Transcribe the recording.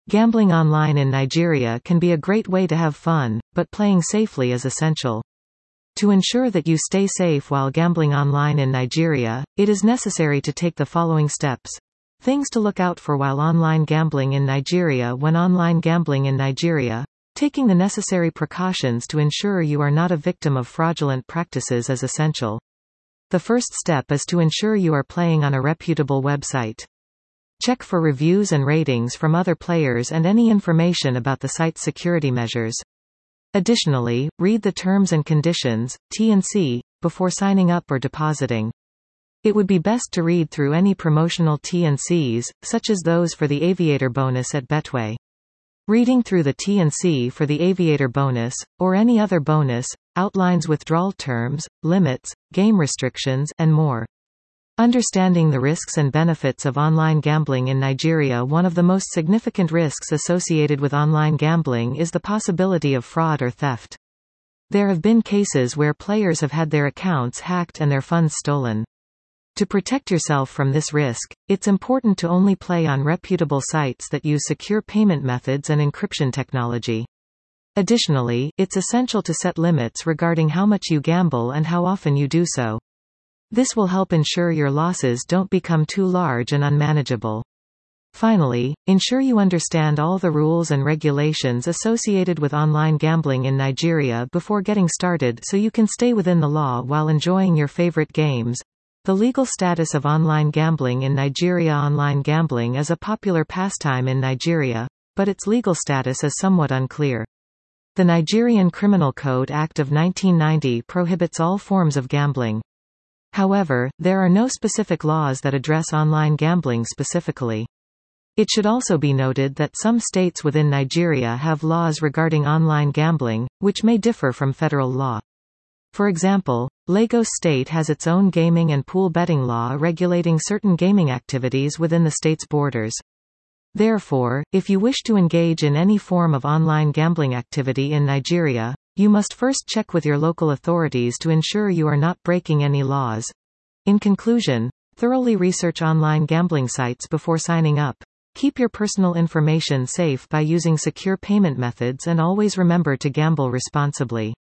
Gambling online in Nigeria can be a great way to have fun, but playing safely is essential. To ensure that you stay safe while gambling online in Nigeria, it is necessary to take the following steps. Things to look out for while online gambling in Nigeria. When online gambling in Nigeria, taking the necessary precautions to ensure you are not a victim of fraudulent practices is essential. The first step is to ensure you are playing on a reputable website. Check for reviews and ratings from other players and any information about the site's security measures. Additionally, read the terms and conditions, T&C, before signing up or depositing. It would be best to read through any promotional T&Cs, such as those for the Aviator bonus at Betway. Reading through the T&C for the Aviator bonus, or any other bonus, outlines withdrawal terms, limits, game restrictions, and more. Understanding the risks and benefits of online gambling in Nigeria. One of the most significant risks associated with online gambling is the possibility of fraud or theft. There have been cases where players have had their accounts hacked and their funds stolen. To protect yourself from this risk, it's important to only play on reputable sites that use secure payment methods and encryption technology. Additionally, it's essential to set limits regarding how much you gamble and how often you do so. This will help ensure your losses don't become too large and unmanageable. Finally, ensure you understand all the rules and regulations associated with online gambling in Nigeria before getting started so you can stay within the law while enjoying your favorite games. The legal status of online gambling in Nigeria. Online gambling is a popular pastime in Nigeria, but its legal status is somewhat unclear. The Nigerian Criminal Code Act of 1990 prohibits all forms of gambling. However, there are no specific laws that address online gambling specifically. It should also be noted that some states within Nigeria have laws regarding online gambling, which may differ from federal law. For example, Lagos State has its own gaming and pool betting law regulating certain gaming activities within the state's borders. Therefore, if you wish to engage in any form of online gambling activity in Nigeria, you must first check with your local authorities to ensure you are not breaking any laws. In conclusion, thoroughly research online gambling sites before signing up. Keep your personal information safe by using secure payment methods and always remember to gamble responsibly.